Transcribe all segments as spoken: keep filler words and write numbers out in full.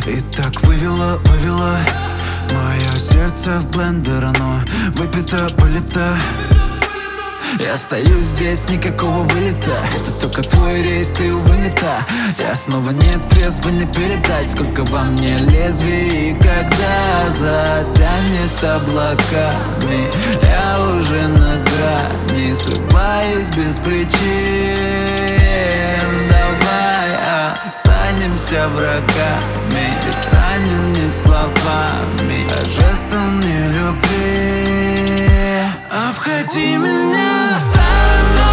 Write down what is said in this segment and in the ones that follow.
И так вывела, вывела мое сердце в блендер, оно выпито, вылито. Я стою здесь, никакого вылета. Это только твой рейс, ты увы не та. Я снова не трезвый, не передать, сколько во мне лезвий. И когда затянет облаками, я уже на грани, срываюсь без причин. Давай останемся врагами, ведь ранен не словами, а жестом не любви. Обходи меня стороной,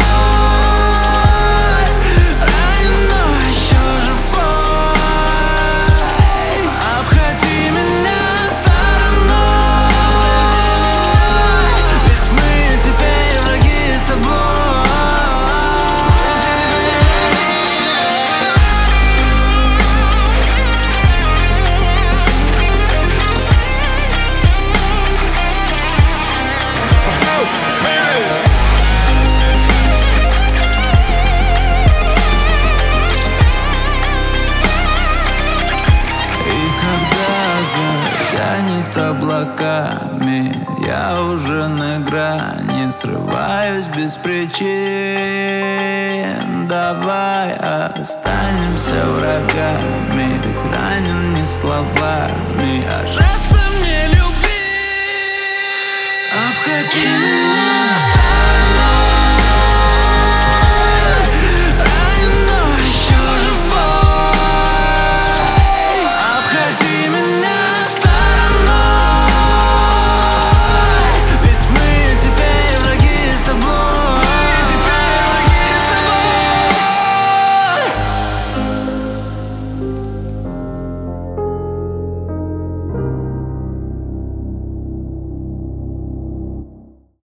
раненой, еще живой. Обходи меня стороной, ведь мы теперь враги с тобой. Тянет облаками, я уже на грани, срываюсь без причин. Давай останемся врагами, ведь ранен не словами, а жестом не любви. Обходи меня.